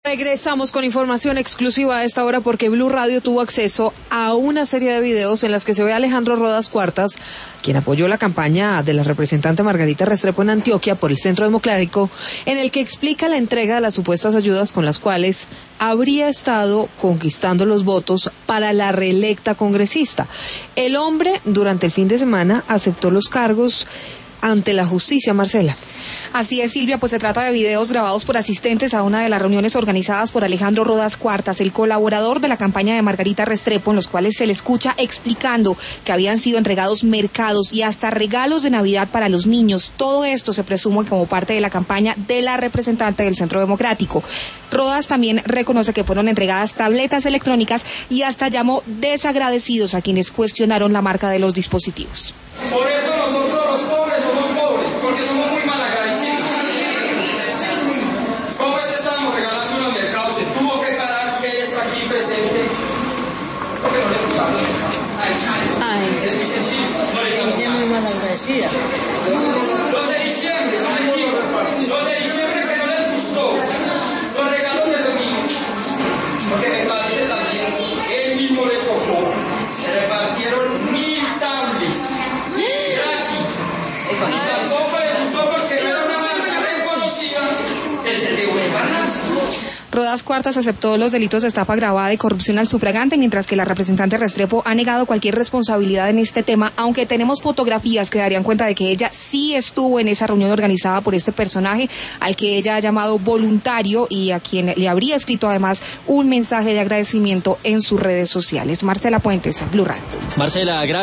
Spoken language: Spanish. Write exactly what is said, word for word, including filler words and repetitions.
Regresamos con información exclusiva a esta hora porque Blue Radio tuvo acceso a una serie de videos en las que se ve a Alejandro Rodas Cuartas, quien apoyó la campaña de la representante Margarita Restrepo en Antioquia por el Centro Democrático, en el que explica la entrega de las supuestas ayudas con las cuales habría estado conquistando los votos para la reelecta congresista. El hombre, durante el fin de semana, aceptó los cargos ante la justicia. Marcela. Así es, Silvia, pues se trata de videos grabados por asistentes a una de las reuniones organizadas por Alejandro Rodas Cuartas, el colaborador de la campaña de Margarita Restrepo, en los cuales se le escucha explicando que habían sido entregados mercados y hasta regalos de Navidad para los niños. Todo esto se presume como parte de la campaña de la representante del Centro Democrático. Rodas también reconoce que fueron entregadas tabletas electrónicas y hasta llamó desagradecidos a quienes cuestionaron la marca de los dispositivos. Por eso nosotros los pobres somos pobres, porque somos muy malagradecidos. ¿Cómo es que estábamos regalando unos mercados? Se tuvo que parar, que ella está aquí presente, porque no le gustaba los mercados. Ay, es muy sencillo. No le ella es muy malagradecida. Los de diciembre, no me digo, los de diciembre que no les gustó, los regalos de los niños, porque me parece también, él mismo le tocó, se repartieron mil tablets. Tampoco les gustó porque no era una marca reconocida que se le huevanas. Rodas Cuartas aceptó los delitos de estafa agravada y corrupción al sufragante, mientras que la representante Restrepo ha negado cualquier responsabilidad en este tema, aunque tenemos fotografías que darían cuenta de que ella sí estuvo en esa reunión organizada por este personaje, al que ella ha llamado voluntario y a quien le habría escrito además un mensaje de agradecimiento en sus redes sociales. Marcela Puentes, Blue Radio. Marcela, gracias.